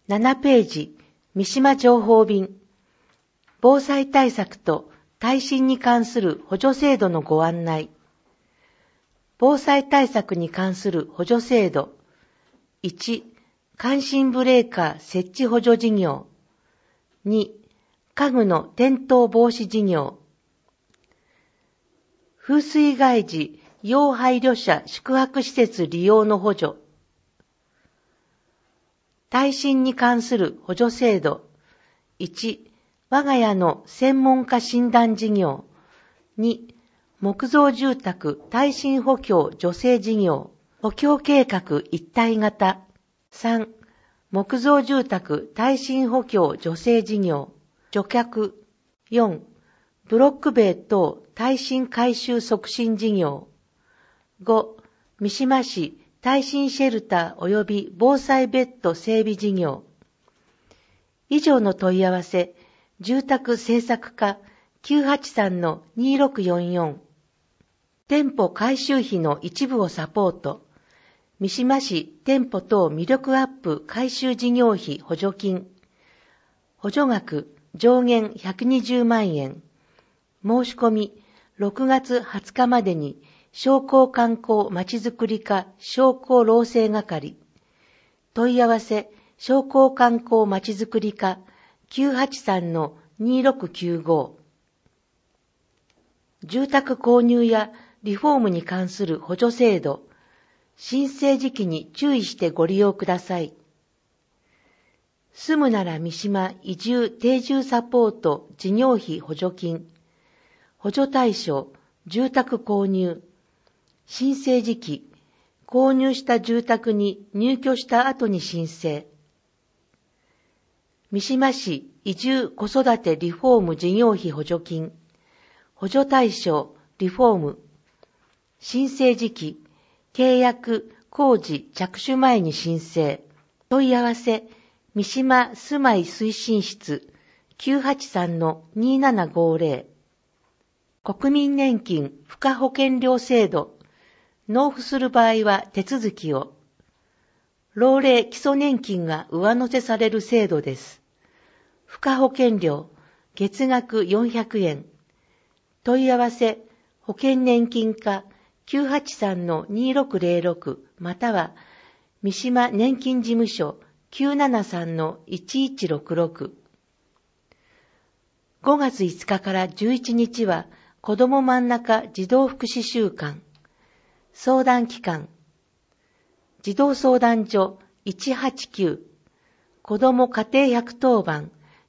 7ページ、三島情報便。防災対策と耐震に関する補助制度のご案内。防災対策に関する補助制度。1、感震ブレーカー設置補助事業。2、家具の転倒防止事業。風水害時、要配慮者宿泊施設利用の補助。耐震に関する補助制度。1、我が家の専門家診断事業。2、木造住宅耐震補強助成事業。補強計画一体型。3、木造住宅耐震補強助成事業。除却。4、ブロック塀等耐震改修促進事業。5、三島市耐震シェルター及び防災ベッド整備事業。以上の問い合わせ、住宅政策課 983-2644。店舗改修費の一部をサポート。三島市店舗等魅力アップ改修事業費補助金。補助額上限120万円。申し込み6月20日までに商工観光まちづくり課商工労政係。問い合わせ商工観光まちづくり課 983-2695。住宅購入やリフォームに関する補助制度。申請時期に注意してご利用ください。住むなら三島移住定住サポート事業費補助金。補助対象、住宅購入。申請時期、購入した住宅に入居した後に申請。三島市移住子育てリフォーム事業費補助金。補助対象、リフォーム。申請時期、契約、工事、着手前に申請。問い合わせ、三島住まい推進室 983-2750。国民年金付加保険料制度。納付する場合は手続きを。老齢基礎年金が上乗せされる制度です。付加保険料、月額400円。問い合わせ、保険年金課 983-2606 または、三島年金事務所 973-1166。5月5日から11日は、子ども真ん中児童福祉週間。相談機関。児童相談所189。子ども家庭110番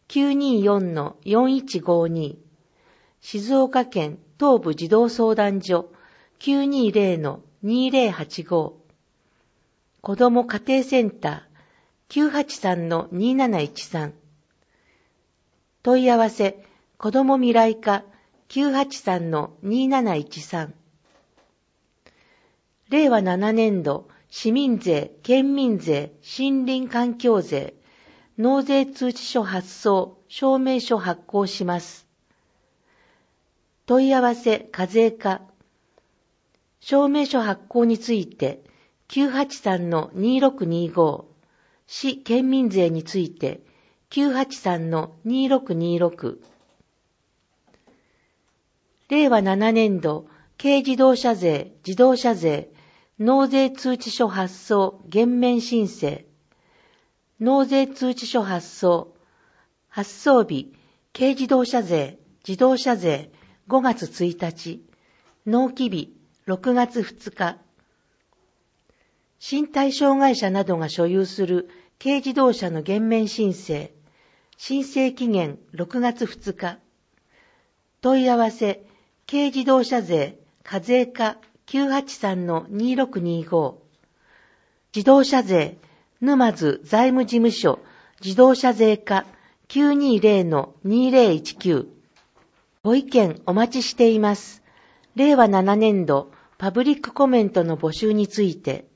924-4152。静岡県東部児童相談所 920-2085。子ども家庭センター 983-2713。問い合わせ、子ども未来課 983-2713。令和7年度市民税、県民税、森林環境税、納税通知書発送、証明書発行します。問い合わせ、課税課。証明書発行について、983-2625。市県民税について、983-2626。令和7年度、軽自動車税、自動車税、納税通知書発送、減免申請。納税通知書発送。発送日、軽自動車税、自動車税、5月1日。納期日、6月2日。身体障害者などが所有する軽自動車の減免申請。申請期限6月2日。問い合わせ、軽自動車税、課税課 983-2625。自動車税、沼津財務事務所、自動車税課 920-2019。ご意見お待ちしています。令和7年度パブリックコメントの募集について。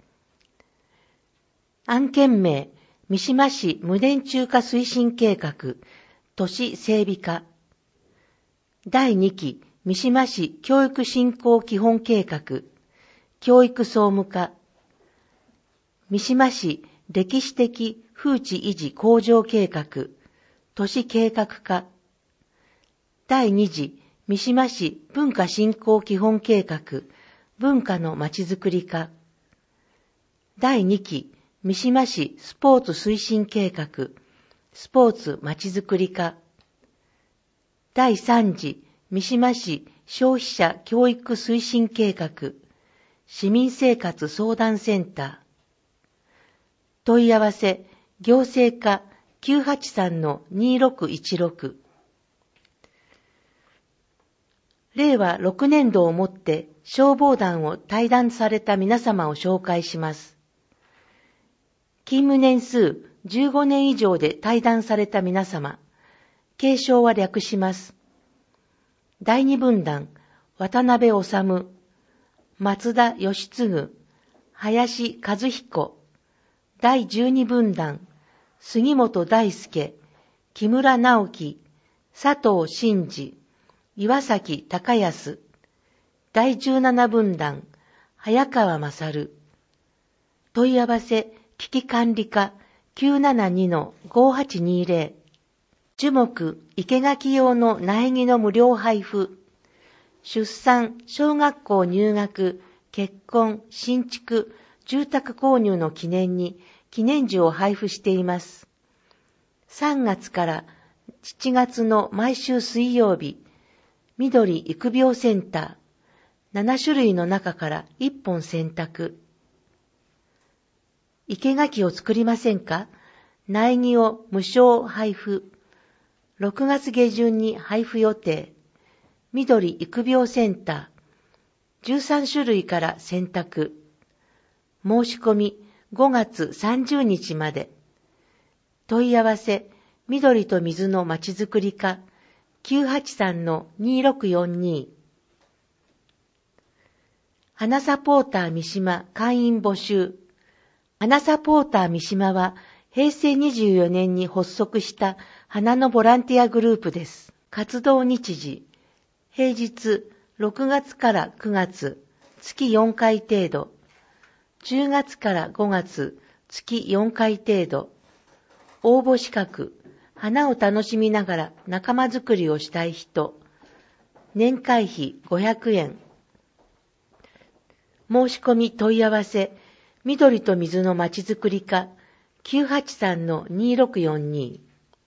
案件名、三島市無電柱化推進計画、都市整備課。第2期、三島市教育振興基本計画、教育総務課。三島市歴史的風致維持向上計画、都市計画課。第2次三島市文化振興基本計画、文化のまちづくり課。第2期三島市スポーツ推進計画、スポーツまちづくり課。第3次三島市消費者教育推進計画、市民生活相談センター。問い合わせ、行政課 983-2616。令和6年度をもって消防団を退団された皆様を紹介します。勤務年数15年以上で退団された皆様、継承は略します。第2分団、渡辺治、松田義嗣、林和彦。第12分団、杉本大輔、木村直樹、佐藤真二、岩崎隆康。第17分団、早川勝。問い合わせ、危機管理課 972-5820。樹木、生垣用の苗木の無料配布。出産、小学校入学、結婚、新築、住宅購入の記念に記念樹を配布しています。3月から7月の毎週水曜日、緑育苗センター、7種類の中から1本選択。生垣を作りませんか？苗木を無償配布。6月下旬に配布予定。緑育苗センター。13種類から選択。申し込み5月30日まで。問い合わせ、緑と水のまちづくり課 983-2642。花サポーター三島会員募集。花サポーター三島は平成24年に発足した花のボランティアグループです。活動日時、平日6月から9月、月4回程度。10月から5月、月4回程度。応募資格、花を楽しみながら仲間づくりをしたい人。年会費500円。申し込み問い合わせ、緑と水のまちづくり課 983-2642。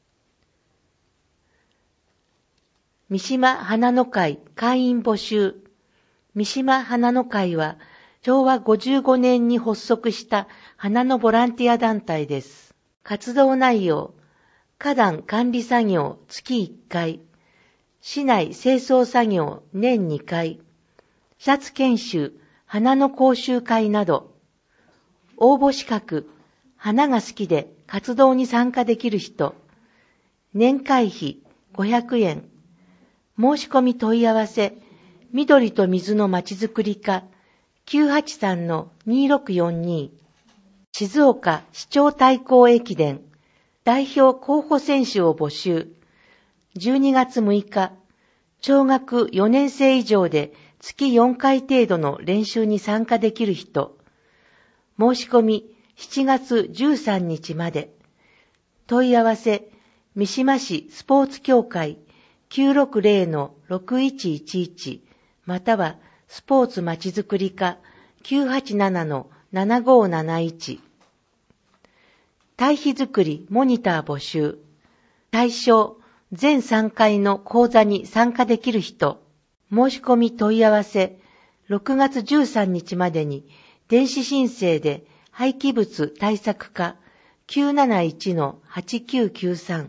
三島花の会会員募集。三島花の会は昭和55年に発足した花のボランティア団体です。活動内容、花壇管理作業月1回、市内清掃作業年2回、視察研修、花の講習会など。応募資格、花が好きで活動に参加できる人。年会費500円。申し込み問い合わせ、緑と水のまちづくり課 983-2642。静岡市長対抗駅伝代表候補選手を募集。12月6日、小学4年生以上で月4回程度の練習に参加できる人。申し込み7月13日まで。問い合わせ、三島市スポーツ協会 960-6111 またはスポーツまちづくり課 987-7571。堆肥作りモニター募集。対象、全3回の講座に参加できる人。申し込み問い合わせ、6月13日までに電子申請で廃棄物対策課 971-8993。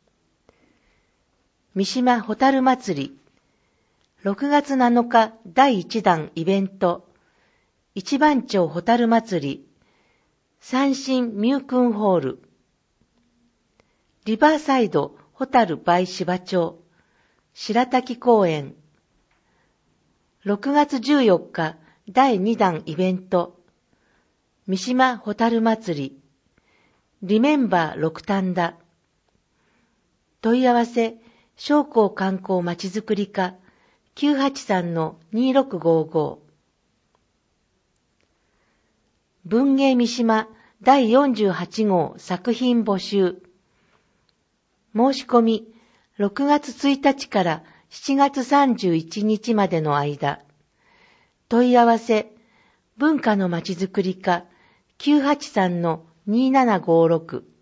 三島ホタル祭り。6月7日第1弾イベント。一番町ホタル祭り。三新ミュークンホール。リバーサイドホタルバイ芝町。白滝公園。6月14日第2弾イベント。三島ホタル祭り。リメンバー六反田。問い合わせ、商工観光まちづくり課 983-2655。文芸三島第48号作品募集。申し込み、6月1日から7月31日までの間。問い合わせ、文化のまちづくり課 983-2756